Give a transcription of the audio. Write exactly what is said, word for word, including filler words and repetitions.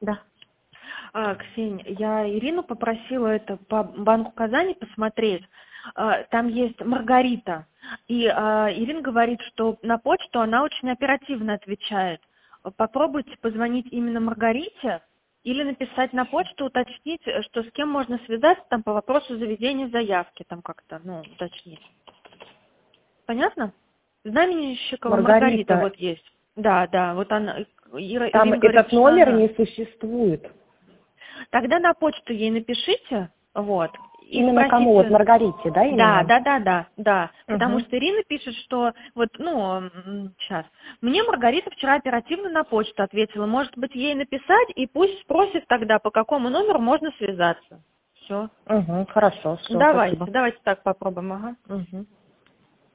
Да. А, Ксень, я Ирину попросила это по Банку Казани посмотреть. А, Там есть Маргарита. И а, Ирина говорит, что на почту она очень оперативно отвечает. Попробуйте позвонить именно Маргарите или написать на почту, уточнить, что с кем можно связаться там по вопросу заведения заявки, там как-то, ну, уточнить. Понятно? Знаменщикова Маргарита Маргарита, вот есть. Да, да, вот она, Ира, там Ирина говорит, этот что номер она. не существует. Тогда на почту ей напишите, вот, и Именно кому? Вот спросите. Маргарите, да, Да, именно? да, да, да, да. Потому Угу. что Ирина пишет, что вот, ну, сейчас. Мне Маргарита вчера оперативно на почту ответила. Может быть, ей написать, и пусть спросит тогда, по какому номеру можно связаться. Все. Угу, хорошо, все, Давайте, спасибо. давайте так попробуем, ага. Угу.